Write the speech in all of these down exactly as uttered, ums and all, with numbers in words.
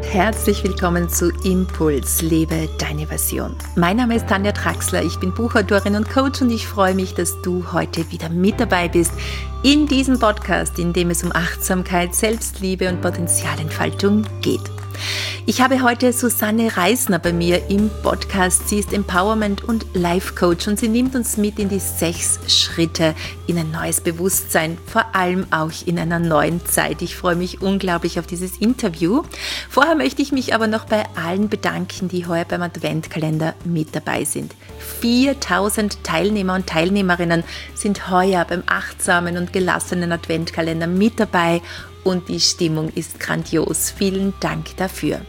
Herzlich willkommen zu Impuls, lebe deine Version. Mein Name ist Tanja Traxler, ich bin Buchautorin und Coach und ich freue mich, dass du heute wieder mit dabei bist in diesem Podcast, in dem es um Achtsamkeit, Selbstliebe und Potenzialentfaltung geht. Ich habe heute Susanne Reisner bei mir im Podcast. Sie ist Empowerment- und Life-Coach und sie nimmt uns mit in die sechs Schritte in ein neues Bewusstsein, vor allem auch in einer neuen Zeit. Ich freue mich unglaublich auf dieses Interview. Vorher möchte ich mich aber noch bei allen bedanken, die heuer beim Adventkalender mit dabei sind. viertausend Teilnehmer und Teilnehmerinnen sind heuer beim achtsamen und gelassenen Adventkalender mit dabei. Und die Stimmung ist grandios. Vielen Dank dafür.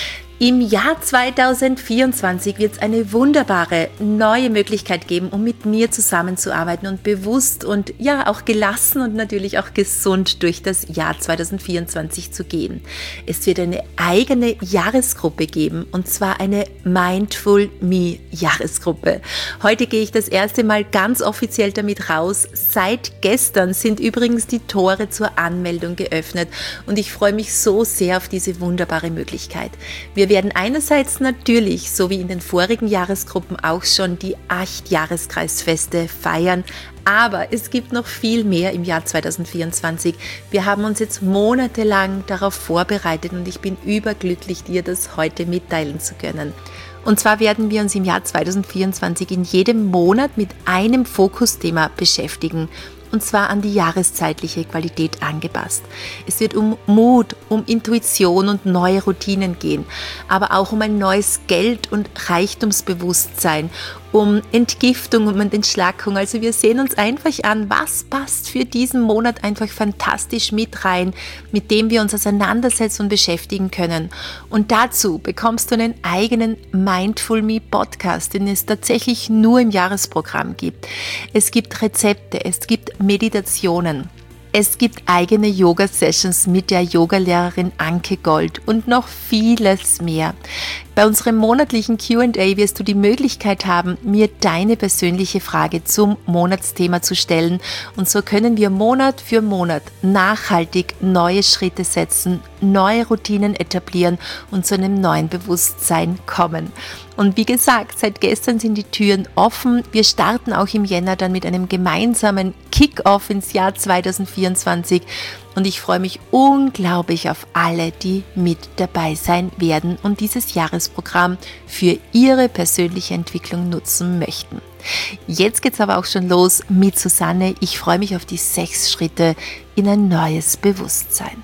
Im Jahr zweitausendvierundzwanzig wird es eine wunderbare neue Möglichkeit geben, um mit mir zusammenzuarbeiten und bewusst und ja auch gelassen und natürlich auch gesund durch das Jahr zweitausendvierundzwanzig zu gehen. Es wird eine eigene Jahresgruppe geben und zwar eine Mindful Me Jahresgruppe. Heute gehe ich das erste Mal ganz offiziell damit raus. Seit gestern sind übrigens die Tore zur Anmeldung geöffnet und ich freue mich so sehr auf diese wunderbare Möglichkeit. Wir Wir werden einerseits natürlich, so wie in den vorigen Jahresgruppen auch schon, die acht Jahreskreisfeste feiern, aber es gibt noch viel mehr im Jahr zweitausendvierundzwanzig. Wir haben uns jetzt monatelang darauf vorbereitet und ich bin überglücklich, dir das heute mitteilen zu können. Und zwar werden wir uns im Jahr zweitausendvierundzwanzig in jedem Monat mit einem Fokusthema beschäftigen. Und zwar an die jahreszeitliche Qualität angepasst. Es wird um Mut, um Intuition und neue Routinen gehen, aber auch um ein neues Geld- und Reichtumsbewusstsein, um Entgiftung, um Entschlackung. Also wir sehen uns einfach an, was passt für diesen Monat einfach fantastisch mit rein, mit dem wir uns auseinandersetzen und beschäftigen können. Und dazu bekommst du einen eigenen Mindful Me Podcast, den es tatsächlich nur im Jahresprogramm gibt. Es gibt Rezepte, es gibt Meditationen. Es gibt eigene Yoga-Sessions mit der Yogalehrerin Anke Gold und noch vieles mehr. Bei unserem monatlichen Q and A wirst du die Möglichkeit haben, mir deine persönliche Frage zum Monatsthema zu stellen und so können wir Monat für Monat nachhaltig neue Schritte setzen, neue Routinen etablieren und zu einem neuen Bewusstsein kommen. Und wie gesagt, seit gestern sind die Türen offen. Wir starten auch im Jänner dann mit einem gemeinsamen Kick-Off ins Jahr zweitausendvierundzwanzig. Und ich freue mich unglaublich auf alle, die mit dabei sein werden und dieses Jahresprogramm für ihre persönliche Entwicklung nutzen möchten. Jetzt geht's aber auch schon los mit Susanne. Ich freue mich auf die sechs Schritte in ein neues Bewusstsein.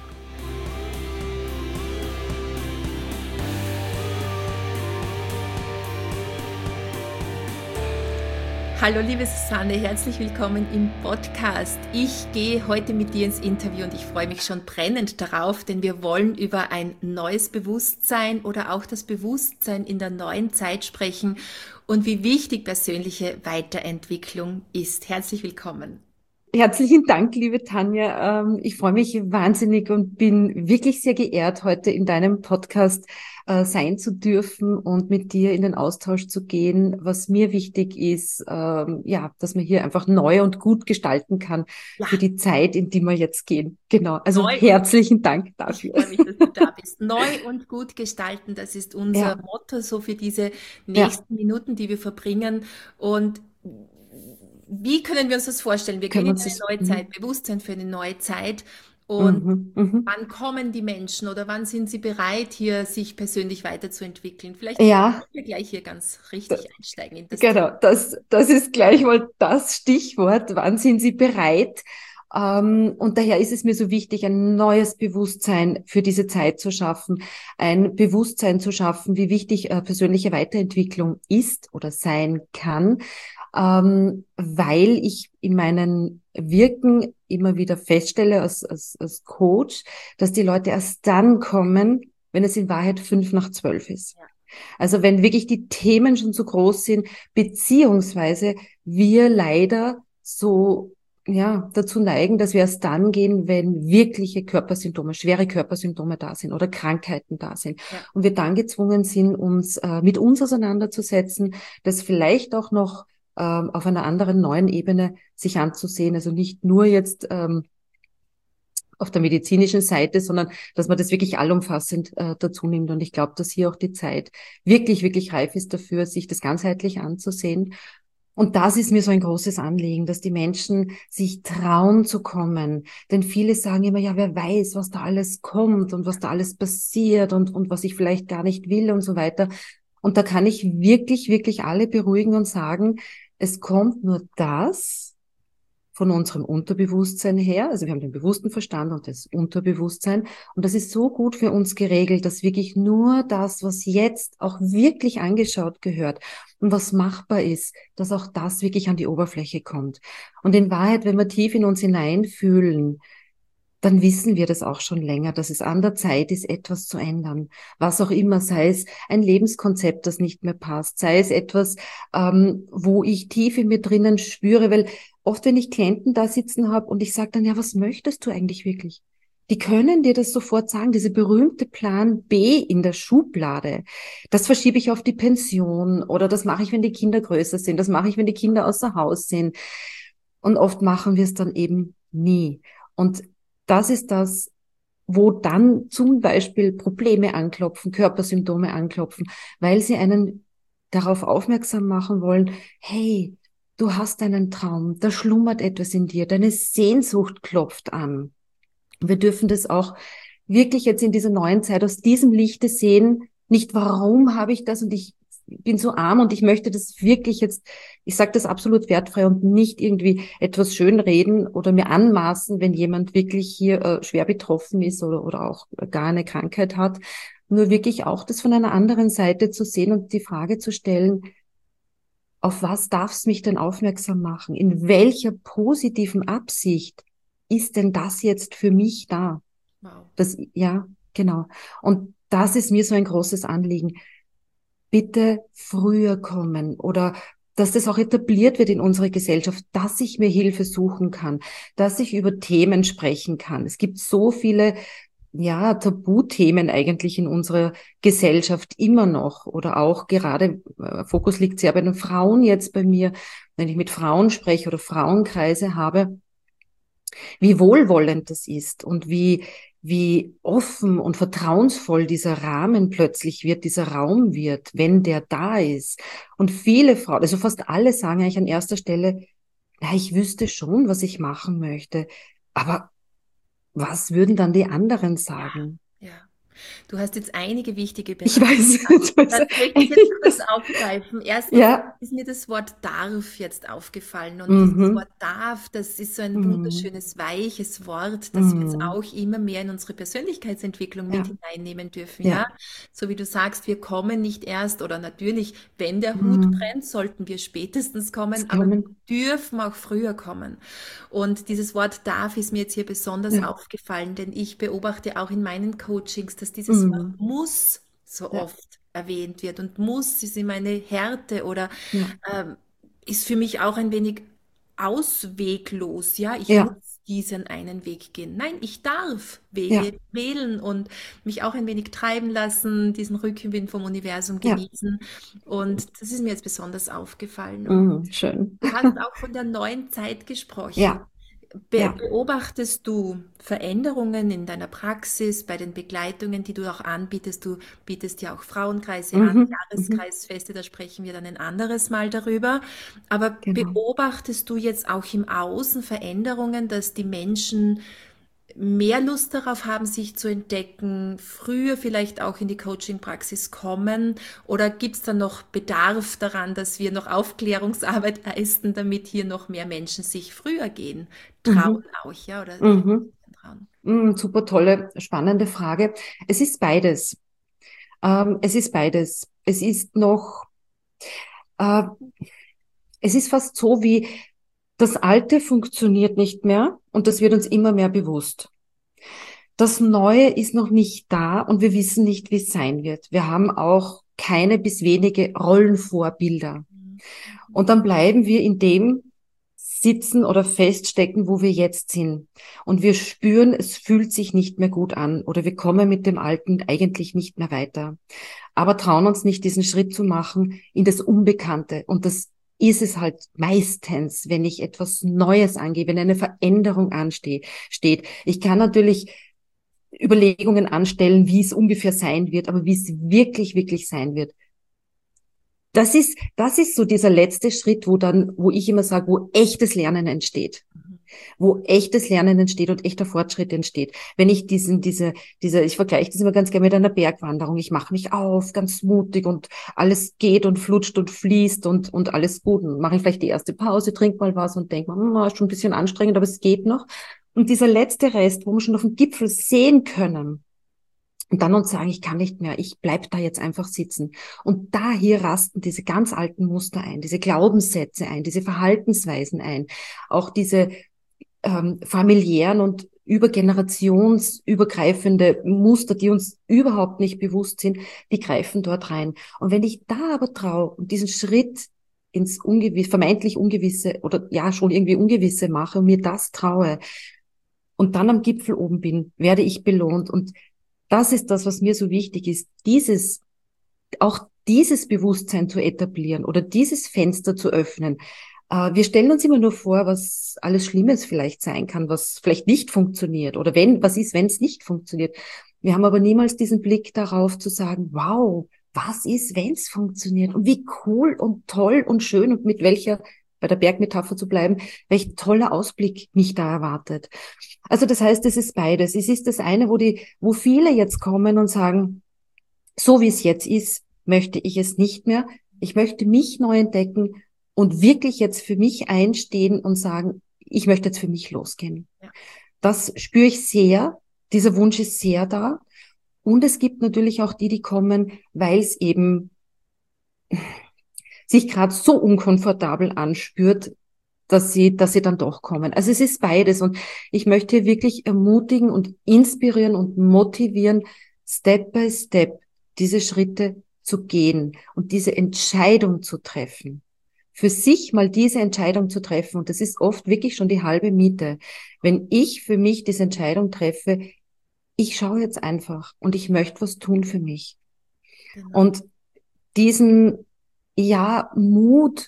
Hallo liebe Susanne, herzlich willkommen im Podcast. Ich gehe heute mit dir ins Interview und ich freue mich schon brennend darauf, denn wir wollen über ein neues Bewusstsein oder auch das Bewusstsein in der neuen Zeit sprechen und wie wichtig persönliche Weiterentwicklung ist. Herzlich willkommen. Herzlichen Dank, liebe Tanja. Ähm, Ich freue mich wahnsinnig und bin wirklich sehr geehrt, heute in deinem Podcast äh, sein zu dürfen und mit dir in den Austausch zu gehen. Was mir wichtig ist, ähm, ja, dass man hier einfach neu und gut gestalten kann Ja, für die Zeit, in die wir jetzt gehen. Genau. Also neu und herzlichen Dank ich dafür. freue mich, dass du da bist. Neu und gut gestalten, das ist unser Ja, Motto so für diese ja, nächsten Minuten, die wir verbringen. Und wie können wir uns das vorstellen? Wir gehen können wir in uns eine das. neue Zeit, Mhm, Bewusstsein für eine neue Zeit. Und mhm, mhm. wann kommen die Menschen oder wann sind sie bereit, hier sich persönlich weiterzuentwickeln? Vielleicht Ja, können wir gleich hier ganz da, richtig einsteigen in das genau. Thema. Das, das ist gleich mal das Stichwort. Wann sind Sie bereit? Ähm, und daher ist es mir so wichtig, ein neues Bewusstsein für diese Zeit zu schaffen, ein Bewusstsein zu schaffen, wie wichtig äh, persönliche Weiterentwicklung ist oder sein kann, ähm, weil ich in meinen Wirken immer wieder feststelle als, als, als Coach, dass die Leute erst dann kommen, wenn es in Wahrheit fünf nach zwölf ist. Ja, Also wenn wirklich die Themen schon so groß sind, beziehungsweise wir leider so ja, dazu neigen, dass wir erst dann gehen, wenn wirkliche Körpersymptome, schwere Körpersymptome da sind oder Krankheiten da sind. ja, Und wir dann gezwungen sind, uns äh, mit uns auseinanderzusetzen, das vielleicht auch noch ähm, auf einer anderen neuen Ebene sich anzusehen. Also nicht nur jetzt ähm, auf der medizinischen Seite, sondern dass man das wirklich allumfassend äh, dazu nimmt. Und ich glaube, dass hier auch die Zeit wirklich, wirklich reif ist dafür, sich das ganzheitlich anzusehen. Und das ist mir so ein großes Anliegen, dass die Menschen sich trauen zu kommen. Denn viele sagen immer, ja, wer weiß, was da alles kommt und was da alles passiert und, und was ich vielleicht gar nicht will und so weiter. Und da kann ich wirklich, wirklich alle beruhigen und sagen, es kommt nur das von unserem Unterbewusstsein her. Also wir haben den bewussten Verstand und das Unterbewusstsein. Und das ist so gut für uns geregelt, dass wirklich nur das, was jetzt auch wirklich angeschaut gehört und was machbar ist, dass auch das wirklich an die Oberfläche kommt. Und in Wahrheit, wenn wir tief in uns hineinfühlen, dann wissen wir das auch schon länger, dass es an der Zeit ist, etwas zu ändern. Was auch immer, sei es ein Lebenskonzept, das nicht mehr passt, sei es etwas, ähm, wo ich tief in mir drinnen spüre, weil oft, wenn ich Klienten da sitzen habe und ich sage dann, ja, was möchtest du eigentlich wirklich? Die können dir das sofort sagen, diese berühmte Plan B in der Schublade. Das verschiebe ich auf die Pension oder das mache ich, wenn die Kinder größer sind, das mache ich, wenn die Kinder außer Haus sind. Und oft machen wir es dann eben nie. Und das ist das, wo dann zum Beispiel Probleme anklopfen, Körpersymptome anklopfen, weil sie einen darauf aufmerksam machen wollen, hey, du hast einen Traum, da schlummert etwas in dir, deine Sehnsucht klopft an. Wir dürfen das auch wirklich jetzt in dieser neuen Zeit aus diesem Lichte sehen, nicht warum habe ich das und ich bin so arm und ich möchte das wirklich jetzt, ich sage das absolut wertfrei und nicht irgendwie etwas schönreden oder mir anmaßen, wenn jemand wirklich hier äh, schwer betroffen ist oder, oder auch gar eine Krankheit hat. Nur wirklich auch das von einer anderen Seite zu sehen und die Frage zu stellen, auf was darf es mich denn aufmerksam machen? In welcher positiven Absicht ist denn das jetzt für mich da? Wow. Das, ja, genau. Und das ist mir so ein großes Anliegen. Bitte früher kommen oder dass das auch etabliert wird in unserer Gesellschaft, dass ich mir Hilfe suchen kann, dass ich über Themen sprechen kann. Es gibt so viele, ja, Tabuthemen eigentlich in unserer Gesellschaft immer noch oder auch gerade, äh, Fokus liegt sehr bei den Frauen jetzt bei mir, wenn ich mit Frauen spreche oder Frauenkreise habe, wie wohlwollend das ist und wie wie offen und vertrauensvoll dieser Rahmen plötzlich wird, dieser Raum wird, wenn der da ist. Und viele Frauen, also fast alle sagen eigentlich an erster Stelle, ja, ich wüsste schon, was ich machen möchte, aber was würden dann die anderen sagen? Ja, ja. Du hast jetzt einige wichtige Ich Bereiche weiß, genannt. jetzt Das weiß möchte ich jetzt kurz aufgreifen. Erstens ja, ist mir das Wort darf jetzt aufgefallen. Und dieses mhm, Wort darf, das ist so ein mhm, wunderschönes, weiches Wort, das wir jetzt mhm, auch immer mehr in unsere Persönlichkeitsentwicklung mit ja, hineinnehmen dürfen. Ja, ja, so wie du sagst, wir kommen nicht erst oder natürlich, wenn der Hut mhm, brennt, sollten wir spätestens es kommen, aber wir kommen, dürfen auch früher kommen. Und dieses Wort darf ist mir jetzt hier besonders ja, aufgefallen, denn ich beobachte auch in meinen Coachings, dass dieses Wort mhm, muss so ja, oft erwähnt wird. Und muss ist immer eine Härte oder ja, ähm, ist für mich auch ein wenig ausweglos. Ja, ich muss ja, diesen einen Weg gehen. Nein, ich darf ja, Wege wählen und mich auch ein wenig treiben lassen, diesen Rückenwind vom Universum ja, genießen. Und das ist mir jetzt besonders aufgefallen. Und mhm, schön, du hast auch von der neuen Zeit gesprochen. ja, Be ja, beobachtest du Veränderungen in deiner Praxis, bei den Begleitungen, die du auch anbietest? Du bietest ja auch Frauenkreise an, mhm, mhm, Jahreskreisfeste, da sprechen wir dann ein anderes Mal darüber. Aber genau. beobachtest du jetzt auch im Außen Veränderungen, dass die Menschen mehr Lust darauf haben, sich zu entdecken, früher vielleicht auch in die Coaching-Praxis kommen? Oder gibt es da noch Bedarf daran, dass wir noch Aufklärungsarbeit leisten, damit hier noch mehr Menschen sich früher gehen trauen Mhm. auch, ja? Oder mehr Mhm. trauen? Mhm. Super tolle, spannende Frage. Es ist beides. Ähm, es ist beides. Es ist noch, äh, es ist fast so wie das Alte funktioniert nicht mehr und das wird uns immer mehr bewusst. Das Neue ist noch nicht da und wir wissen nicht, wie es sein wird. Wir haben auch keine bis wenige Rollenvorbilder. Mhm. Und dann bleiben wir in dem sitzen oder feststecken, wo wir jetzt sind. Und wir spüren, es fühlt sich nicht mehr gut an oder wir kommen mit dem Alten eigentlich nicht mehr weiter. Aber trauen uns nicht, diesen Schritt zu machen in das Unbekannte. Und das ist es halt meistens, wenn ich etwas Neues angehe, wenn eine Veränderung ansteht. Steht. Ich kann natürlich Überlegungen anstellen, wie es ungefähr sein wird, aber wie es wirklich, wirklich sein wird. Das ist, das ist so dieser letzte Schritt, wo dann, wo ich immer sage, wo echtes Lernen entsteht. Wo echtes Lernen entsteht und echter Fortschritt entsteht. Wenn ich diesen, diese, diese, ich vergleiche das immer ganz gerne mit einer Bergwanderung. Ich mache mich auf, ganz mutig und alles geht und flutscht und fließt und, und alles gut. Und mache ich vielleicht die erste Pause, trink mal was und denke mal, ist schon ein bisschen anstrengend, aber es geht noch. Und dieser letzte Rest, wo wir schon auf dem Gipfel sehen können, und dann uns sagen, ich kann nicht mehr, ich bleib da jetzt einfach sitzen. Und da hier rasten diese ganz alten Muster ein, diese Glaubenssätze ein, diese Verhaltensweisen ein, auch diese ähm, familiären und übergenerationsübergreifende Muster, die uns überhaupt nicht bewusst sind, die greifen dort rein. Und wenn ich da aber traue und diesen Schritt ins Ungewisse, vermeintlich Ungewisse oder ja schon irgendwie Ungewisse mache und mir das traue und dann am Gipfel oben bin, werde ich belohnt. Und das ist das, was mir so wichtig ist, dieses, auch dieses Bewusstsein zu etablieren oder dieses Fenster zu öffnen. Äh, wir stellen uns immer nur vor, was alles Schlimmes vielleicht sein kann, was vielleicht nicht funktioniert oder wenn, was ist, wenn es nicht funktioniert. Wir haben aber niemals diesen Blick darauf zu sagen, wow, was ist, wenn es funktioniert und wie cool und toll und schön und mit welcher, bei der Bergmetapher zu bleiben, welch toller Ausblick mich da erwartet. Also das heißt, es ist beides. Es ist das eine, wo die, wo viele jetzt kommen und sagen, so wie es jetzt ist, möchte ich es nicht mehr. Ich möchte mich neu entdecken und wirklich jetzt für mich einstehen und sagen, ich möchte jetzt für mich losgehen. Ja. Das spüre ich sehr. Dieser Wunsch ist sehr da. Und es gibt natürlich auch die, die kommen, weil es eben sich gerade so unkomfortabel anspürt, dass sie, dass sie dann doch kommen. Also es ist beides. Und ich möchte wirklich ermutigen und inspirieren und motivieren, Step by Step diese Schritte zu gehen und diese Entscheidung zu treffen. Für sich mal diese Entscheidung zu treffen. Und das ist oft wirklich schon die halbe Miete. Wenn ich für mich diese Entscheidung treffe, ich schaue jetzt einfach und ich möchte was tun für mich. Genau. Und diesen, ja, Mut,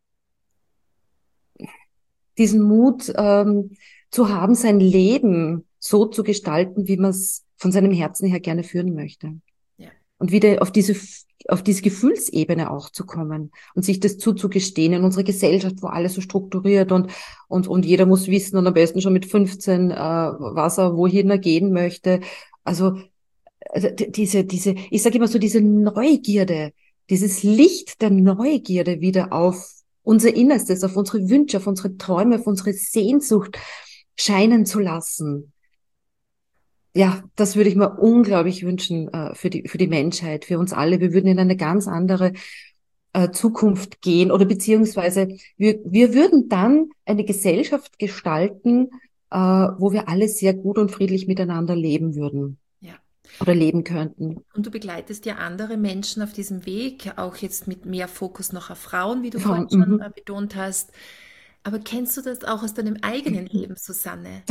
diesen Mut ähm, zu haben, sein Leben so zu gestalten, wie man es von seinem Herzen her gerne führen möchte. Ja. Und wieder auf diese auf diese Gefühlsebene auch zu kommen und sich das zuzugestehen in unserer Gesellschaft, wo alles so strukturiert und und und jeder muss wissen und am besten schon mit fünfzehn, äh, was er wohin er gehen möchte. Also, also diese diese ich sage immer so diese Neugierde, dieses Licht der Neugierde wieder auf unser Innerstes, auf unsere Wünsche, auf unsere Träume, auf unsere Sehnsucht scheinen zu lassen. Ja, das würde ich mir unglaublich wünschen äh, für die für die Menschheit, für uns alle. Wir würden in eine ganz andere äh, Zukunft gehen oder beziehungsweise wir wir würden dann eine Gesellschaft gestalten, äh, wo wir alle sehr gut und friedlich miteinander leben würden. Ja. Oder leben könnten. Und du begleitest ja andere Menschen auf diesem Weg, auch jetzt mit mehr Fokus noch auf Frauen, wie du Frauen, vorhin schon mhm. betont hast. Aber kennst du das auch aus deinem eigenen Leben, Susanne?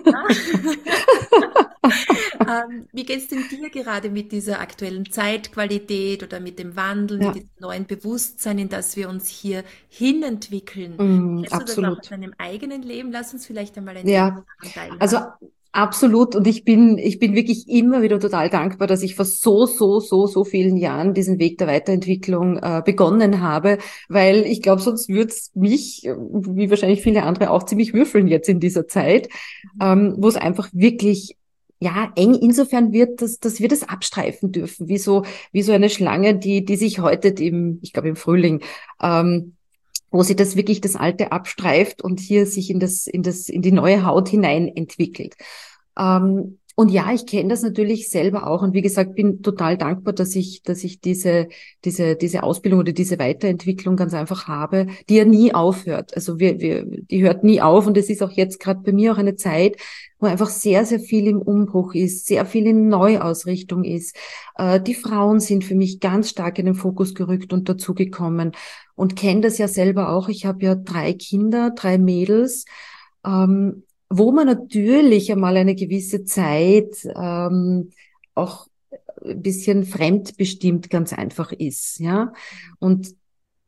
ähm, wie geht es denn dir gerade mit dieser aktuellen Zeitqualität oder mit dem Wandel, ja. mit diesem neuen Bewusstsein, in das wir uns hier hinentwickeln? Mm, Kennst absolut. du das auch aus deinem eigenen Leben? Lass uns vielleicht einmal ein ja. Anteil haben. Also absolut. Und ich bin, ich bin wirklich immer wieder total dankbar, dass ich vor so, so, so, so vielen Jahren diesen Weg der Weiterentwicklung äh, begonnen habe, weil ich glaube, sonst würde es mich, wie wahrscheinlich viele andere auch, ziemlich würfeln jetzt in dieser Zeit, mhm. ähm, wo es einfach wirklich ja eng insofern wird, dass, dass wir das abstreifen dürfen, wie so, wie so eine Schlange, die, die sich heute im, ich glaube im Frühling, ähm, wo sie das wirklich das Alte abstreift und hier sich in das, in das, in die neue Haut hinein entwickelt. Ähm, und ja, ich kenne das natürlich selber auch. Und wie gesagt, bin total dankbar, dass ich, dass ich diese, diese, diese Ausbildung oder diese Weiterentwicklung ganz einfach habe, die ja nie aufhört. Also wir, wir, die hört nie auf. Und es ist auch jetzt gerade bei mir auch eine Zeit, wo einfach sehr, sehr viel im Umbruch ist, sehr viel in Neuausrichtung ist. Äh, die Frauen sind für mich ganz stark in den Fokus gerückt und dazugekommen. Und kenne das ja selber auch. Ich habe ja drei Kinder, drei Mädels, ähm, wo man natürlich einmal eine gewisse Zeit ähm, auch ein bisschen fremdbestimmt ganz einfach ist, ja. Und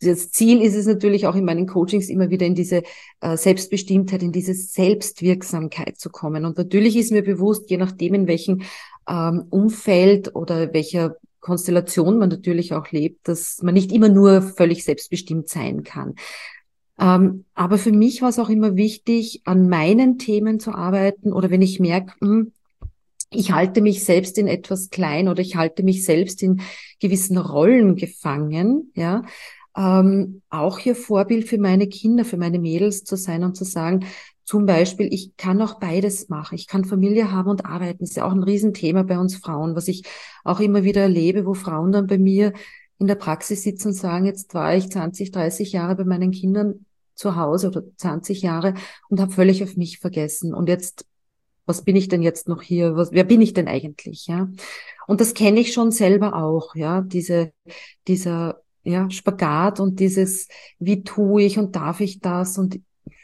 das Ziel ist es natürlich auch in meinen Coachings immer wieder in diese äh, Selbstbestimmtheit, in diese Selbstwirksamkeit zu kommen. Und natürlich ist mir bewusst, je nachdem, in welchem ähm, Umfeld oder welcher Konstellation man natürlich auch lebt, dass man nicht immer nur völlig selbstbestimmt sein kann. Ähm, aber für mich war es auch immer wichtig, an meinen Themen zu arbeiten oder wenn ich merke, hm, ich halte mich selbst in etwas klein oder ich halte mich selbst in gewissen Rollen gefangen, ja, ähm, auch hier Vorbild für meine Kinder, für meine Mädels zu sein und zu sagen, zum Beispiel, ich kann auch beides machen. Ich kann Familie haben und arbeiten. Das ist ja auch ein Riesenthema bei uns Frauen, was ich auch immer wieder erlebe, wo Frauen dann bei mir in der Praxis sitzen und sagen, jetzt war ich zwanzig, dreißig Jahre bei meinen Kindern zu Hause oder zwanzig Jahre und habe völlig auf mich vergessen. Und jetzt, was bin ich denn jetzt noch hier? Was, wer bin ich denn eigentlich? Ja. Und das kenne ich schon selber auch, ja, diese, dieser, ja, Spagat und dieses, wie tue ich und darf ich das und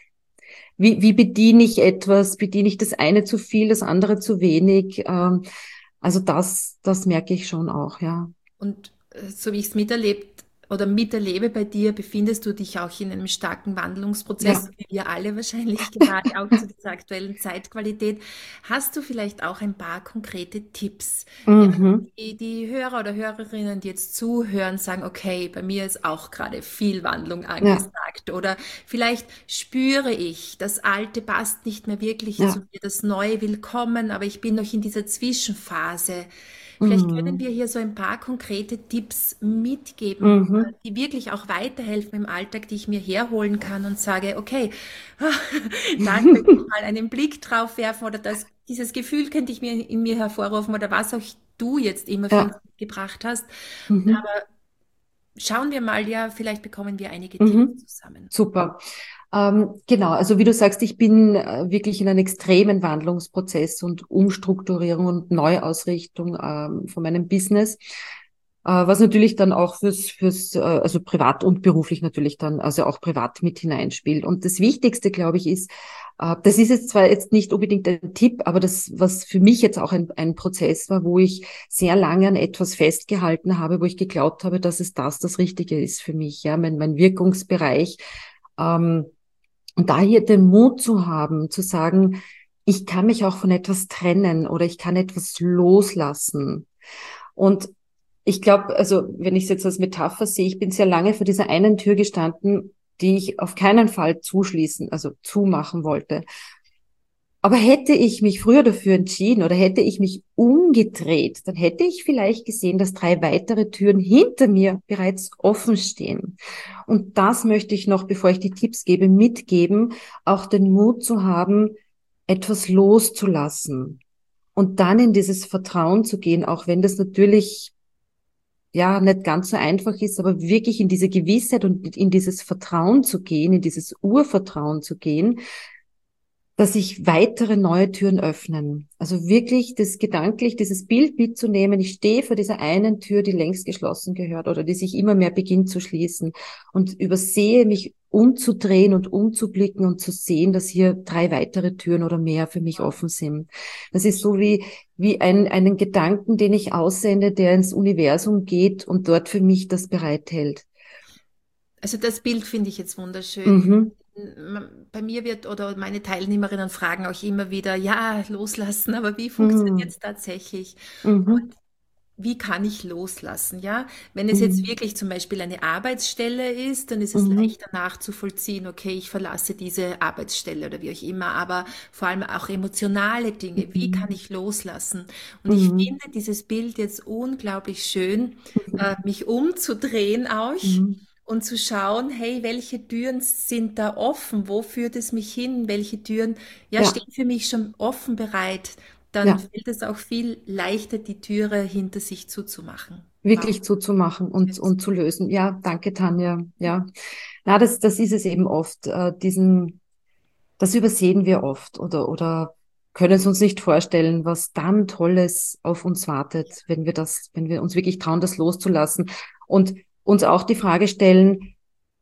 wie, wie bediene ich etwas? Bediene ich das eine zu viel, das andere zu wenig? Ähm, also das, das merke ich schon auch, ja. Und äh, so wie ich es miterlebt oder miterlebe bei dir, befindest du dich auch in einem starken Wandlungsprozess, Ja. wie wir alle wahrscheinlich gerade auch zu dieser aktuellen Zeitqualität. Hast du vielleicht auch ein paar konkrete Tipps, ja, Mhm. die, die Hörer oder Hörerinnen, die jetzt zuhören, sagen, okay, bei mir ist auch gerade viel Wandlung Ja. angesagt oder vielleicht spüre ich, das Alte passt nicht mehr wirklich zu Ja. mir, das Neue will kommen, aber ich bin noch in dieser Zwischenphase. Vielleicht können Mhm. wir hier so ein paar konkrete Tipps mitgeben, Mhm. die wirklich auch weiterhelfen im Alltag, die ich mir herholen kann und sage, okay, da könnte ich mal einen Blick drauf werfen oder das, dieses Gefühl könnte ich mir in mir hervorrufen oder was auch du jetzt immer für uns Ja. gebracht hast. Mhm. Aber schauen wir mal, ja, vielleicht bekommen wir einige Tipps Mhm. zusammen. Super. Ähm, genau, also wie du sagst, ich bin äh, wirklich in einem extremen Wandlungsprozess und Umstrukturierung und Neuausrichtung ähm, von meinem Business, äh, was natürlich dann auch fürs, fürs, äh, also privat und beruflich natürlich dann, also auch privat mit hineinspielt. Und das Wichtigste, glaube ich, ist, äh, das ist jetzt zwar jetzt nicht unbedingt ein Tipp, aber das, was für mich jetzt auch ein, ein Prozess war, wo ich sehr lange an etwas festgehalten habe, wo ich geglaubt habe, dass es das das Richtige ist für mich, ja, mein, mein Wirkungsbereich. Ähm, und da hier den Mut zu haben, zu sagen, ich kann mich auch von etwas trennen oder ich kann etwas loslassen. Und ich glaube, also wenn ich es jetzt als Metapher sehe, ich bin sehr lange vor dieser einen Tür gestanden, die ich auf keinen Fall zuschließen, also zumachen wollte. Aber hätte ich mich früher dafür entschieden oder hätte ich mich umgedreht, dann hätte ich vielleicht gesehen, dass drei weitere Türen hinter mir bereits offen stehen. Und das möchte ich noch, bevor ich die Tipps gebe, mitgeben, auch den Mut zu haben, etwas loszulassen und dann in dieses Vertrauen zu gehen, auch wenn das natürlich ja nicht ganz so einfach ist, aber wirklich in diese Gewissheit und in dieses Vertrauen zu gehen, in dieses Urvertrauen zu gehen, dass sich weitere neue Türen öffnen. Also wirklich das gedanklich, dieses Bild mitzunehmen. Ich stehe vor dieser einen Tür, die längst geschlossen gehört oder die sich immer mehr beginnt zu schließen und übersehe mich umzudrehen und umzublicken und zu sehen, dass hier drei weitere Türen oder mehr für mich offen sind. Das ist so wie, wie ein, einen Gedanken, den ich aussende, der ins Universum geht und dort für mich das bereithält. Also das Bild finde ich jetzt wunderschön. Mhm. Bei mir wird oder meine Teilnehmerinnen fragen auch immer wieder, ja, loslassen, aber wie funktioniert Mhm. es tatsächlich? Mhm. Und wie kann ich loslassen? Ja, wenn es jetzt Mhm. wirklich zum Beispiel eine Arbeitsstelle ist, dann ist es Mhm. leichter nachzuvollziehen, okay, ich verlasse diese Arbeitsstelle oder wie auch immer, aber vor allem auch emotionale Dinge, wie kann Mhm. ich loslassen? Und ich Mhm. finde dieses Bild jetzt unglaublich schön, Mhm. äh, mich umzudrehen auch Mhm. und zu schauen, hey, welche Türen sind da offen? Wo führt es mich hin? Welche Türen, ja, Ja, stehen für mich schon offen bereit? Dann ja, fällt es auch viel leichter, die Türe hinter sich zuzumachen. Wow. wirklich zuzumachen und, und zu lösen. Ja, danke, Tanja. Ja, na, das, das ist es eben oft. Äh, diesen, das übersehen wir oft oder, oder können es uns nicht vorstellen, was dann Tolles auf uns wartet, wenn wir das, wenn wir uns wirklich trauen, das loszulassen und uns auch die Frage stellen,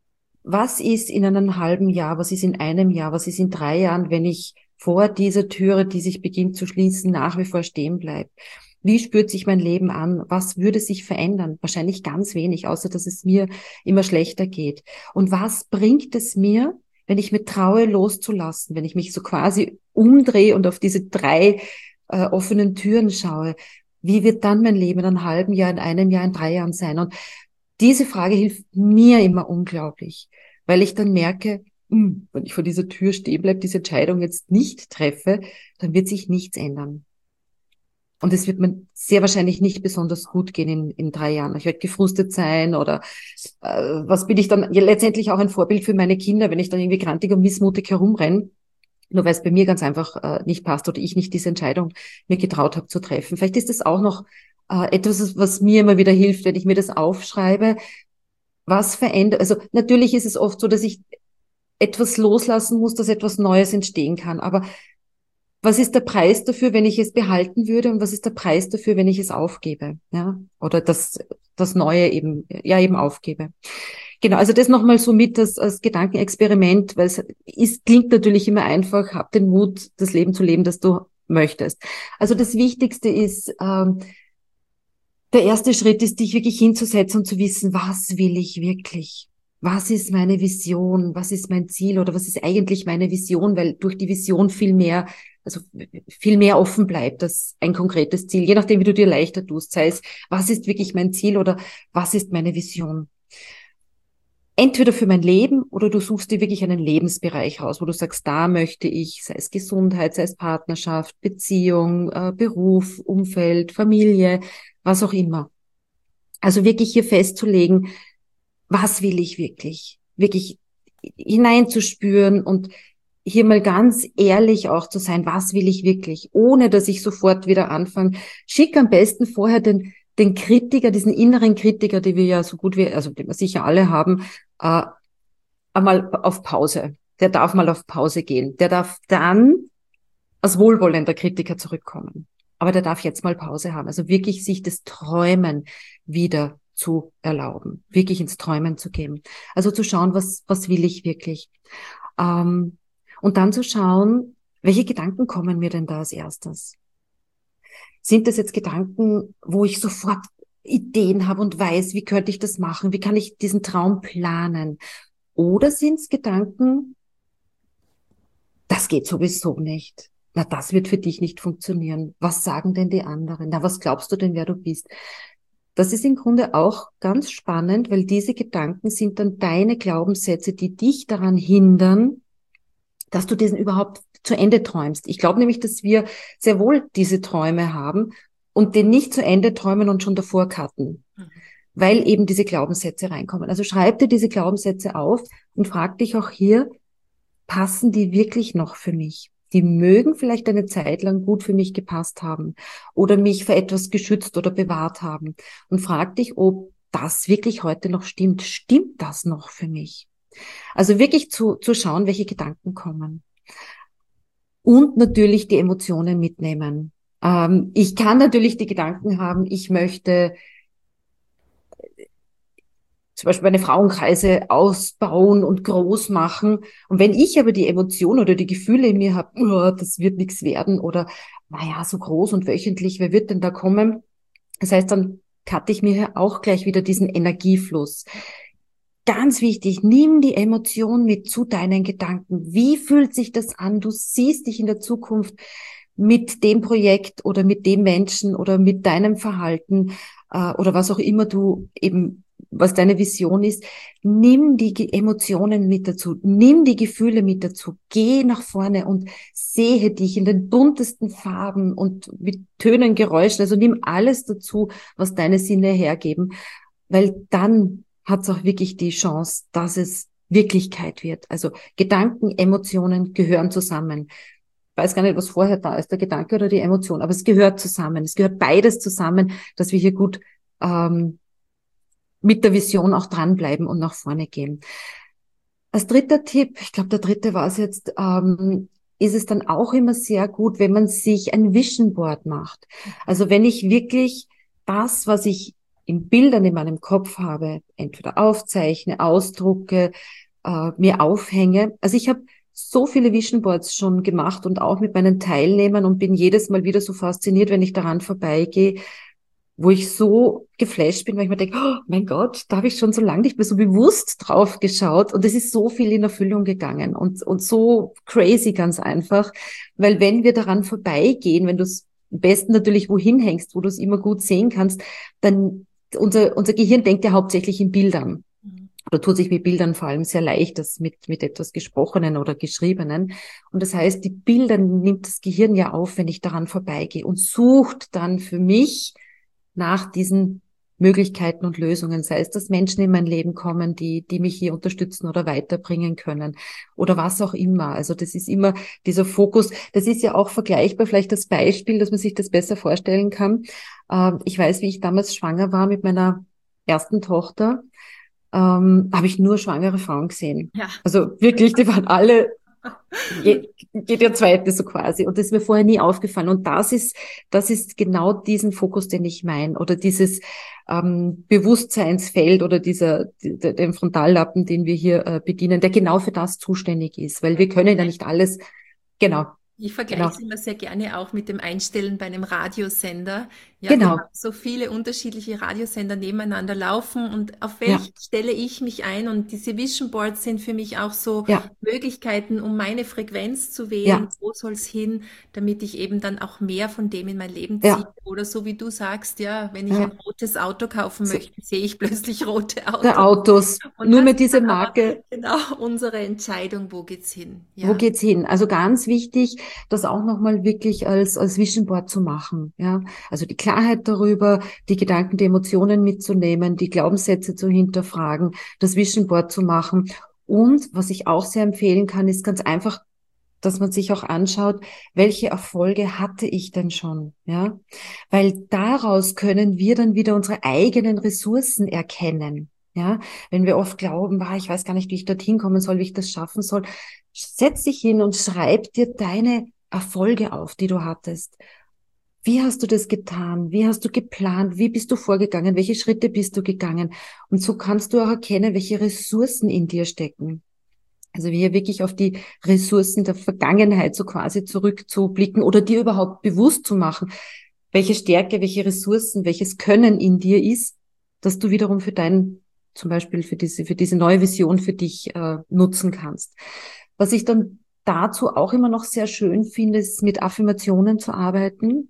was ist in einem halben Jahr, was ist in einem Jahr, was ist in drei Jahren, wenn ich vor dieser Türe, die sich beginnt zu schließen, nach wie vor stehen bleibe? Wie spürt sich mein Leben an? Was würde sich verändern? Wahrscheinlich ganz wenig, außer dass es mir immer schlechter geht. Und was bringt es mir, wenn ich mir traue, loszulassen, wenn ich mich so quasi umdrehe und auf diese drei äh, offenen Türen schaue? Wie wird dann mein Leben in einem halben Jahr, in einem Jahr, in drei Jahren sein? Und diese Frage hilft mir immer unglaublich, weil ich dann merke, mh, wenn ich vor dieser Tür stehen bleibe, diese Entscheidung jetzt nicht treffe, dann wird sich nichts ändern. Und es wird mir sehr wahrscheinlich nicht besonders gut gehen in, in drei Jahren. Ich werde gefrustet sein oder äh, was bin ich dann ja, letztendlich auch ein Vorbild für meine Kinder, wenn ich dann irgendwie grantig und missmutig herumrenne, nur weil es bei mir ganz einfach äh, nicht passt oder ich nicht diese Entscheidung mir getraut habe zu treffen. Vielleicht ist das auch noch äh, etwas, was mir immer wieder hilft, wenn ich mir das aufschreibe. Was verändert, also natürlich ist es oft so, dass ich etwas loslassen muss, dass etwas Neues entstehen kann, aber was ist der Preis dafür, wenn ich es behalten würde und was ist der Preis dafür, wenn ich es aufgebe, ja, oder das das Neue eben ja eben aufgebe. Genau, also das nochmal so mit als, als Gedankenexperiment, weil es ist, klingt natürlich immer einfach, hab den Mut, das Leben zu leben, das du möchtest. Also das Wichtigste ist, ähm, der erste Schritt ist, dich wirklich hinzusetzen und zu wissen, was will ich wirklich? Was ist meine Vision? Was ist mein Ziel? Oder was ist eigentlich meine Vision? Weil durch die Vision viel mehr, also viel mehr offen bleibt als ein konkretes Ziel. Je nachdem, wie du dir leichter tust. Sei es, was ist wirklich mein Ziel oder was ist meine Vision? Entweder für mein Leben oder du suchst dir wirklich einen Lebensbereich raus, wo du sagst, da möchte ich, sei es Gesundheit, sei es Partnerschaft, Beziehung, äh, Beruf, Umfeld, Familie, was auch immer. Also wirklich hier festzulegen, was will ich wirklich? Wirklich hineinzuspüren und hier mal ganz ehrlich auch zu sein, was will ich wirklich? Ohne, dass ich sofort wieder anfange. Schick am besten vorher den, den Kritiker, diesen inneren Kritiker, die wir ja so gut wie, also den wir sicher alle haben, äh, einmal auf Pause. Der darf mal auf Pause gehen. Der darf dann als wohlwollender Kritiker zurückkommen. Aber der darf jetzt mal Pause haben. Also wirklich sich das Träumen wieder zu erlauben, wirklich ins Träumen zu gehen. Also zu schauen, was, was will ich wirklich? Ähm, und dann zu schauen, welche Gedanken kommen mir denn da als erstes? Sind das jetzt Gedanken, wo ich sofort Ideen habe und weiß, wie könnte ich das machen? Wie kann ich diesen Traum planen? Oder sind es Gedanken, das geht sowieso nicht. Na, das wird für dich nicht funktionieren. Was sagen denn die anderen? Na, was glaubst du denn, wer du bist? Das ist im Grunde auch ganz spannend, weil diese Gedanken sind dann deine Glaubenssätze, die dich daran hindern, dass du diesen überhaupt zu Ende träumst. Ich glaube nämlich, dass wir sehr wohl diese Träume haben und den nicht zu Ende träumen und schon davor cutten, mhm. weil eben diese Glaubenssätze reinkommen. Also schreib dir diese Glaubenssätze auf und frag dich auch hier, passen die wirklich noch für mich? Die mögen vielleicht eine Zeit lang gut für mich gepasst haben oder mich vor etwas geschützt oder bewahrt haben. Und frag dich, ob das wirklich heute noch stimmt. Stimmt das noch für mich? Also wirklich zu, zu schauen, welche Gedanken kommen. Und natürlich die Emotionen mitnehmen. Ähm, ich kann natürlich die Gedanken haben, ich möchte zum Beispiel meine Frauenkreise ausbauen und groß machen. Und wenn ich aber die Emotion oder die Gefühle in mir habe, oh, das wird nichts werden oder naja, so groß und wöchentlich, wer wird denn da kommen? Das heißt, dann cutte ich mir auch gleich wieder diesen Energiefluss. Ganz wichtig, nimm die Emotion mit zu deinen Gedanken. Wie fühlt sich das an? Du siehst dich in der Zukunft mit dem Projekt oder mit dem Menschen oder mit deinem Verhalten äh, oder was auch immer du eben was deine Vision ist, nimm die Emotionen mit dazu, nimm die Gefühle mit dazu, geh nach vorne und sehe dich in den buntesten Farben und mit Tönen, Geräuschen, also nimm alles dazu, was deine Sinne hergeben, weil dann hat es auch wirklich die Chance, dass es Wirklichkeit wird. Also Gedanken, Emotionen gehören zusammen. Ich weiß gar nicht, was vorher da ist, der Gedanke oder die Emotion, aber es gehört zusammen. Es gehört beides zusammen, dass wir hier gut ähm, mit der Vision auch dranbleiben und nach vorne gehen. Als dritter Tipp, ich glaube, der dritte war es jetzt, ähm, ist es dann auch immer sehr gut, wenn man sich ein Vision Board macht. Also wenn ich wirklich das, was ich in Bildern in meinem Kopf habe, entweder aufzeichne, ausdrucke, äh, mir aufhänge. Also ich habe so viele Vision Boards schon gemacht und auch mit meinen Teilnehmern und bin jedes Mal wieder so fasziniert, wenn ich daran vorbeigehe, wo ich so geflasht bin, weil ich mir denke, oh mein Gott, da habe ich schon so lange nicht mehr so bewusst drauf geschaut und es ist so viel in Erfüllung gegangen und, und so crazy ganz einfach, weil wenn wir daran vorbeigehen, wenn du es am besten natürlich wohin hängst, wo du es immer gut sehen kannst, dann unser, unser Gehirn denkt ja hauptsächlich in Bildern. Oder tut sich mit Bildern vor allem sehr leicht, das mit, mit etwas Gesprochenen oder Geschriebenen. Und das heißt, die Bilder nimmt das Gehirn ja auf, wenn ich daran vorbeigehe und sucht dann für mich nach diesen Möglichkeiten und Lösungen, sei es, dass Menschen in mein Leben kommen, die, die mich hier unterstützen oder weiterbringen können oder was auch immer. Also das ist immer dieser Fokus. Das ist ja auch vergleichbar, vielleicht das Beispiel, dass man sich das besser vorstellen kann. Ähm, ich weiß, wie ich damals schwanger war mit meiner ersten Tochter, ähm, habe ich nur schwangere Frauen gesehen. Ja. Also wirklich, die waren alle Je, geht der zweite so quasi. Und das ist mir vorher nie aufgefallen. Und das ist, das ist genau diesen Fokus, den ich meine. Oder dieses ähm, Bewusstseinsfeld oder dieser, die, den Frontallappen, den wir hier äh, bedienen, der genau für das zuständig ist. Weil wir können ja nicht alles, genau, Ich vergleiche genau, es immer sehr gerne auch mit dem Einstellen bei einem Radiosender. Ja, wir haben genau, so viele unterschiedliche Radiosender nebeneinander laufen und auf ja, welchen stelle ich mich ein? Und diese Vision Boards sind für mich auch so ja, Möglichkeiten, um meine Frequenz zu wählen. ja, Wo soll es hin, damit ich eben dann auch mehr von dem in mein Leben ziehe? ja, Oder so wie du sagst, ja, wenn ich ein ja. rotes Auto kaufen So, möchte, sehe ich plötzlich rote der Autos. Autos, Und nur das mehr ist diese dann aber Marke. genau unsere Entscheidung, wo geht's hin? Wo Ja. geht's hin? Also ganz wichtig, das auch nochmal wirklich als, als Vision Board zu machen, ja. Also die Klarheit darüber, die Gedanken, die Emotionen mitzunehmen, die Glaubenssätze zu hinterfragen, das Vision Board zu machen. Und was ich auch sehr empfehlen kann, ist ganz einfach, dass man sich auch anschaut, welche Erfolge hatte ich denn schon, ja? Weil daraus können wir dann wieder unsere eigenen Ressourcen erkennen. Ja, wenn wir oft glauben, bah, ich weiß gar nicht, wie ich dorthin kommen soll, wie ich das schaffen soll, setz dich hin und schreib dir deine Erfolge auf, die du hattest. Wie hast du das getan? Wie hast du geplant? Wie bist du vorgegangen? Welche Schritte bist du gegangen? Und so kannst du auch erkennen, welche Ressourcen in dir stecken. Also hier wirklich auf die Ressourcen der Vergangenheit so quasi zurückzublicken oder dir überhaupt bewusst zu machen, welche Stärke, welche Ressourcen, welches Können in dir ist, dass du wiederum für dein, zum Beispiel für diese, für diese neue Vision für dich äh, nutzen kannst. Was ich dann dazu auch immer noch sehr schön finde, ist mit Affirmationen zu arbeiten.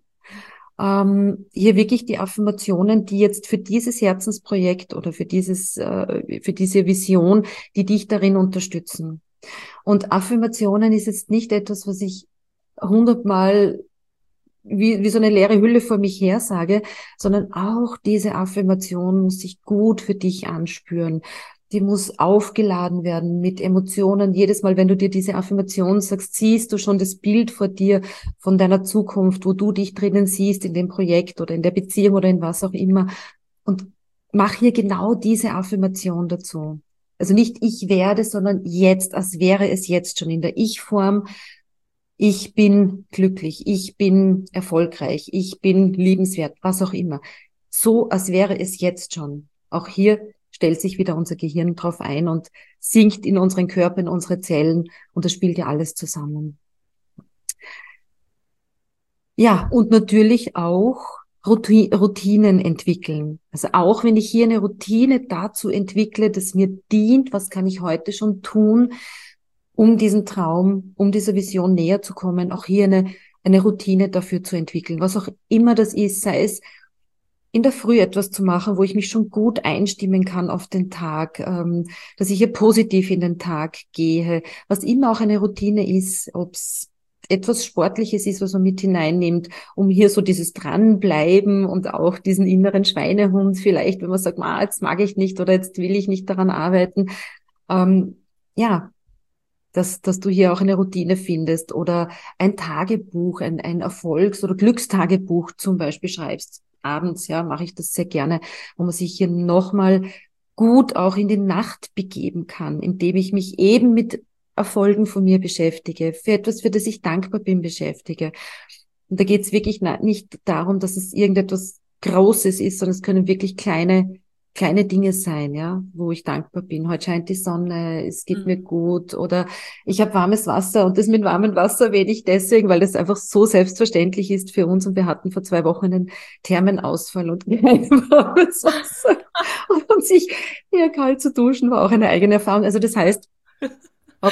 Ähm, hier wirklich die Affirmationen, die jetzt für dieses Herzensprojekt oder für dieses, äh, für diese Vision, die dich darin unterstützen. Und Affirmationen ist jetzt nicht etwas, was ich hundertmal wie, wie so eine leere Hülle vor mich her sage, sondern auch diese Affirmation muss sich gut für dich anspüren. Die muss aufgeladen werden mit Emotionen. Jedes Mal, wenn du dir diese Affirmation sagst, siehst du schon das Bild vor dir von deiner Zukunft, wo du dich drinnen siehst in dem Projekt oder in der Beziehung oder in was auch immer. Und mach hier genau diese Affirmation dazu. Also nicht ich werde, sondern jetzt, als wäre es jetzt schon in der Ich-Form. Ich bin glücklich, ich bin erfolgreich, ich bin liebenswert, was auch immer. So, als wäre es jetzt schon. Auch hier stellt sich wieder unser Gehirn drauf ein und sinkt in unseren Körper, in unsere Zellen und das spielt ja alles zusammen. Ja, und natürlich auch Routinen entwickeln. Also auch wenn ich hier eine Routine dazu entwickle, dass mir dient, was kann ich heute schon tun, um diesen Traum, um dieser Vision näher zu kommen, auch hier eine, eine Routine dafür zu entwickeln. Was auch immer das ist, sei es in der Früh etwas zu machen, wo ich mich schon gut einstimmen kann auf den Tag, ähm, dass ich hier positiv in den Tag gehe, was immer auch eine Routine ist, ob es etwas Sportliches ist, was man mit hineinnimmt, um hier so dieses Dranbleiben und auch diesen inneren Schweinehund vielleicht, wenn man sagt, ah, jetzt mag ich nicht oder jetzt will ich nicht daran arbeiten, ähm, ja, dass, dass du hier auch eine Routine findest oder ein Tagebuch, ein, ein Erfolgs- oder Glückstagebuch zum Beispiel schreibst. Abends, ja, mache ich das sehr gerne, wo man sich hier nochmal gut auch in die Nacht begeben kann, indem ich mich eben mit Erfolgen von mir beschäftige, für etwas, für das ich dankbar bin, beschäftige. Und da geht es wirklich nicht darum, dass es irgendetwas Großes ist, sondern es können wirklich kleine kleine Dinge sein, ja, wo ich dankbar bin. Heute scheint die Sonne, es geht mir Mhm. gut oder ich habe warmes Wasser und das mit warmem Wasser erwähne ich deswegen, weil das einfach so selbstverständlich ist für uns und wir hatten vor zwei Wochen einen Thermenausfall und kein warmes Wasser und sich hier kalt zu duschen war auch eine eigene Erfahrung. Also das heißt, auch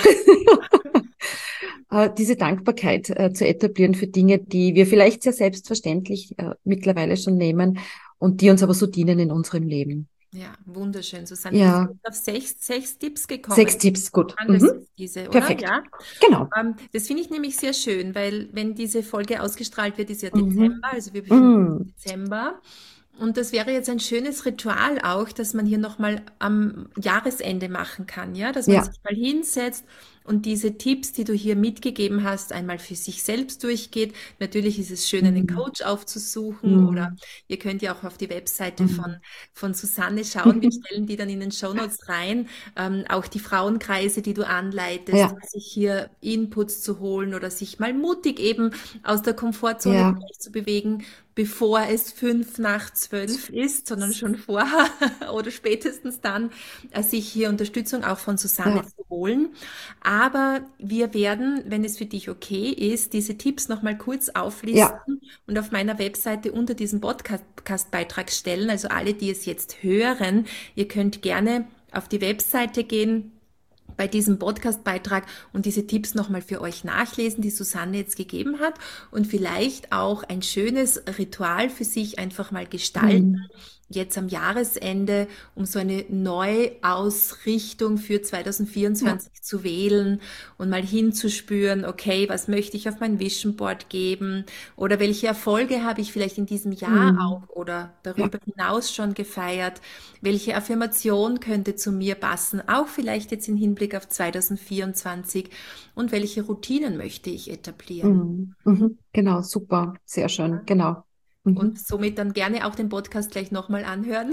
äh, diese Dankbarkeit äh, zu etablieren für Dinge, die wir vielleicht sehr selbstverständlich äh, mittlerweile schon nehmen und die uns aber so dienen in unserem Leben. Ja, wunderschön, Susanne. Wir sind Ja, jetzt auf sechs, sechs Tipps sechs gekommen. Tipps, gut. Anders Mhm. ist diese, oder? Perfekt. Ja. Genau. Ähm, das finde ich nämlich sehr schön, weil wenn diese Folge ausgestrahlt wird, ist ja Dezember, Mhm. also wir befinden uns im Mhm. Dezember. Und das wäre jetzt ein schönes Ritual auch, dass man hier nochmal am Jahresende machen kann, ja, dass man Ja. sich mal hinsetzt und diese Tipps, die du hier mitgegeben hast, einmal für sich selbst durchgeht. Natürlich ist es schön, einen Mhm. Coach aufzusuchen oder Mhm. ihr könnt ja auch auf die Webseite von, Mhm. von Susanne schauen. Wir stellen die dann in den Shownotes rein. Ähm, auch die Frauenkreise, die du anleitest, Ja. sich hier Inputs zu holen oder sich mal mutig eben aus der Komfortzone Ja. vielleicht zu bewegen, bevor es fünf nach zwölf ist, sondern schon vorher oder spätestens dann, äh, sich hier Unterstützung auch von Susanne Ja. zu holen. Aber wir werden, wenn es für dich okay ist, diese Tipps nochmal kurz Ja. auflisten und auf meiner Webseite unter diesem Podcast-Beitrag stellen. Also alle, die es jetzt hören, ihr könnt gerne auf die Webseite gehen bei diesem Podcast-Beitrag und diese Tipps nochmal für euch nachlesen, die Susanne jetzt gegeben hat und vielleicht auch ein schönes Ritual für sich einfach mal gestalten, Mhm. jetzt am Jahresende, um so eine Neuausrichtung für Ja. zweitausendvierundzwanzig zu wählen und mal hinzuspüren, okay, was möchte ich auf mein Vision Board geben oder welche Erfolge habe ich vielleicht in diesem Jahr Mhm. auch oder Ja. darüber hinaus schon gefeiert, welche Affirmation könnte zu mir passen, auch vielleicht jetzt im Hinblick auf zweitausendvierundzwanzig und welche Routinen möchte ich etablieren. Mhm. Mhm. Genau, super. Sehr schön. Genau. Und Mhm. somit dann gerne auch den Podcast gleich nochmal anhören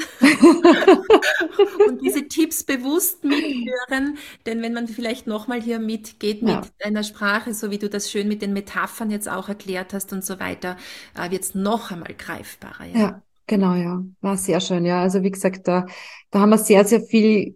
und diese Tipps bewusst mithören, denn wenn man vielleicht nochmal hier mitgeht mit Ja. deiner Sprache, so wie du das schön mit den Metaphern jetzt auch erklärt hast und so weiter, äh, wird es noch einmal greifbarer, ja. Ja. Genau, ja. War sehr schön, ja. Also wie gesagt, da, da haben wir sehr, sehr viel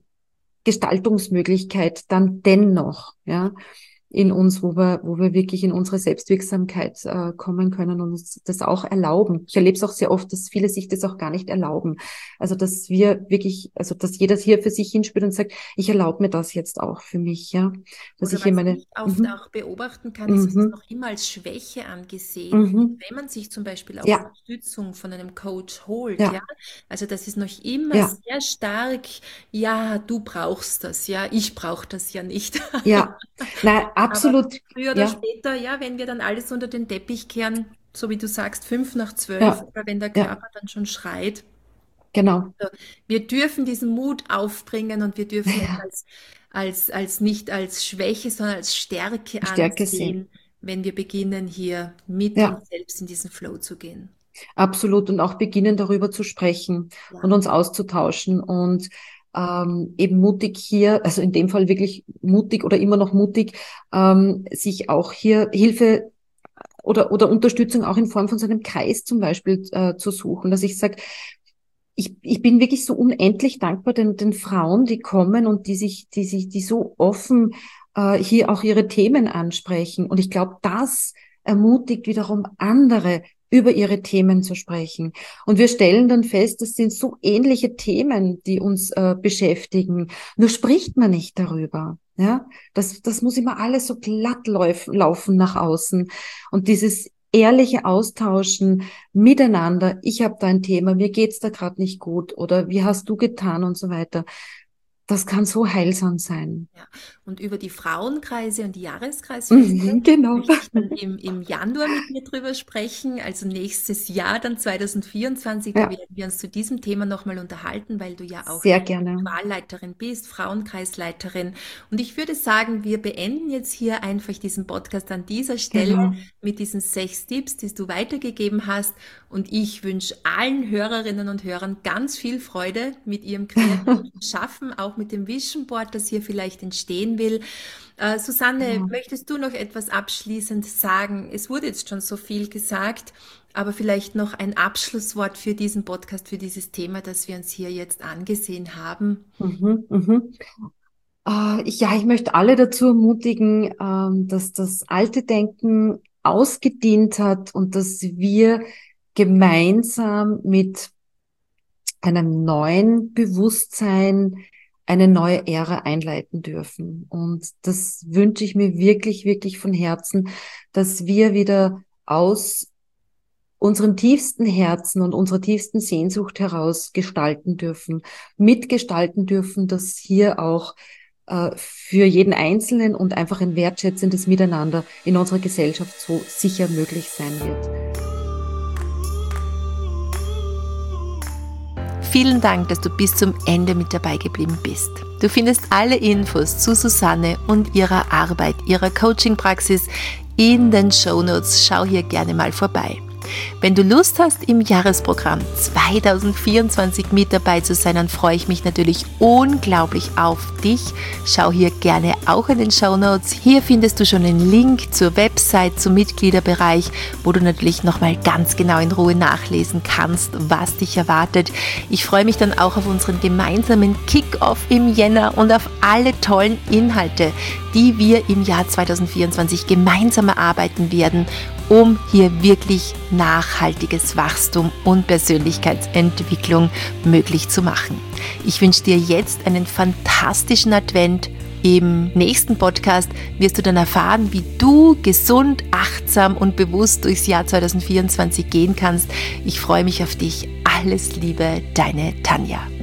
Gestaltungsmöglichkeit dann dennoch, ja, in uns, wo wir, wo wir wirklich in unsere Selbstwirksamkeit äh, kommen können und uns das auch erlauben. Ich erlebe es auch sehr oft, dass viele sich das auch gar nicht erlauben. Also dass wir wirklich, also dass jeder hier für sich hinspürt und sagt, ich erlaube mir das jetzt auch für mich, ja, dass Oder ich hier was meine, ich oft mhm, auch beobachten kann, ist, es ist mhm, noch immer als Schwäche angesehen, mhm, wenn man sich zum Beispiel auch ja, Unterstützung von einem Coach holt, ja. ja, Also das ist noch immer ja, sehr stark, ja, du brauchst das, ja, ich brauche das ja nicht. ja, nein, Aber absolut, früher oder ja, später, ja, wenn wir dann alles unter den Teppich kehren, so wie du sagst, fünf nach zwölf, ja, oder wenn der ja, Körper dann schon schreit, genau, also wir dürfen diesen Mut aufbringen und wir dürfen es ja, als, als, als nicht als Schwäche, sondern als Stärke Stärke sehen, ansehen, wenn wir beginnen, hier mit uns ja. selbst in diesen Flow zu gehen. Absolut. Und auch beginnen, darüber zu sprechen und Ja, uns auszutauschen und ähm, eben mutig hier, also in dem Fall wirklich mutig oder immer noch mutig, ähm, sich auch hier Hilfe oder, oder Unterstützung auch in Form von so einem Kreis zum Beispiel äh, zu suchen, dass ich sage, ich, ich bin wirklich so unendlich dankbar den, den Frauen, die kommen und die sich, die sich, die so offen äh, hier auch ihre Themen ansprechen. Und ich glaube, das ermutigt wiederum andere, über ihre Themen zu sprechen. Und wir stellen dann fest, das sind so ähnliche Themen, die uns äh, beschäftigen. Nur spricht man nicht darüber. Ja, das, das muss immer alles so glatt lauf, laufen nach außen. Und dieses ehrliche Austauschen miteinander, ich habe da ein Thema, mir geht's da gerade nicht gut oder wie hast du getan und so weiter. Das kann so heilsam sein. ja. Und über die Frauenkreise und die Jahreskreisfeste Mhm, genau. möchte ich dann im, im Januar mit dir drüber sprechen, also nächstes Jahr, dann zweitausendvierundzwanzig, da Ja, werden wir uns zu diesem Thema nochmal unterhalten, weil du ja auch sehr gerne. Ritualleiterin bist, Frauenkreisleiterin. Und ich würde sagen, wir beenden jetzt hier einfach diesen Podcast an dieser Stelle Genau. mit diesen sechs Tipps, die du weitergegeben hast. Und ich wünsche allen Hörerinnen und Hörern ganz viel Freude mit ihrem kreativen Schaffen, auch mit dem Vision Board, das hier vielleicht entstehen will. Äh, Susanne, Genau. möchtest du noch etwas abschließend sagen? Es wurde jetzt schon so viel gesagt, Aber vielleicht noch ein Abschlusswort für diesen Podcast, für dieses Thema, das wir uns hier jetzt angesehen haben. Mhm, mhm. Äh, ich, ja, ich möchte alle dazu ermutigen, ähm, dass das alte Denken ausgedient hat und dass wir gemeinsam mit einem neuen Bewusstsein eine neue Ära einleiten dürfen. Und das wünsche ich mir wirklich, wirklich von Herzen, dass wir wieder aus unserem tiefsten Herzen und unserer tiefsten Sehnsucht heraus gestalten dürfen, mitgestalten dürfen, dass hier auch äh, für jeden Einzelnen und einfach ein wertschätzendes Miteinander in unserer Gesellschaft so sicher möglich sein wird. Vielen Dank, dass du bis zum Ende mit dabei geblieben bist. Du findest alle Infos zu Susanne und ihrer Arbeit, ihrer Coaching-Praxis in den Shownotes. Schau hier gerne mal vorbei. Wenn du Lust hast, im Jahresprogramm zwanzig vierundzwanzig mit dabei zu sein, dann freue ich mich natürlich unglaublich auf dich. Schau hier gerne auch in den Shownotes. Hier findest du schon einen Link zur Website, zum Mitgliederbereich, wo du natürlich nochmal ganz genau in Ruhe nachlesen kannst, was dich erwartet. Ich freue mich dann auch auf unseren gemeinsamen Kick-Off im Jänner und auf alle tollen Inhalte, die wir im Jahr zwanzig vierundzwanzig gemeinsam erarbeiten werden, um hier wirklich nachhaltiges Wachstum und Persönlichkeitsentwicklung möglich zu machen. Ich wünsche dir jetzt einen fantastischen Advent. Im nächsten Podcast wirst du dann erfahren, wie du gesund, achtsam und bewusst durchs Jahr zwanzig vierundzwanzig gehen kannst. Ich freue mich auf dich. Alles Liebe, deine Tanja.